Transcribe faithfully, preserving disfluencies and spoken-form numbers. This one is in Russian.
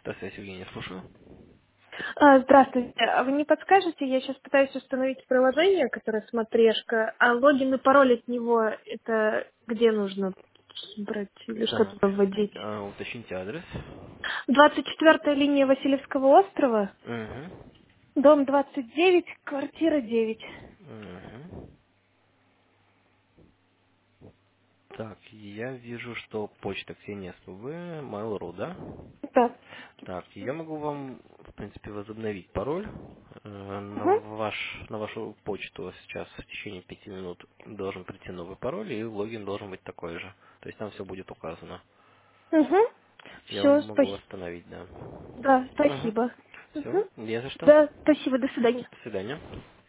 Да, связь, Евгения, слушаю. А, Здравствуйте. А вы не подскажете, я сейчас пытаюсь установить приложение, которое смотрешка, а логин и пароль от него, это где нужно брать или что Так, туда вводить? а, уточните адрес. Двадцать четвертая линия Васильевского острова, Угу. дом двадцать девять, квартира девять. Угу. Так, я вижу, что почта Ксения СПВ, Mail.ru, да? Да. Так, я могу вам, в принципе, возобновить пароль. Э, На, Угу. ваш, на вашу почту сейчас в течение пяти минут должен прийти новый пароль, и логин должен быть такой же. То есть там все будет указано. Угу. Я вам Все, могу спасибо. восстановить, да. Да, Угу. спасибо. Все, Угу. не за что. Да, спасибо, до свидания. До свидания.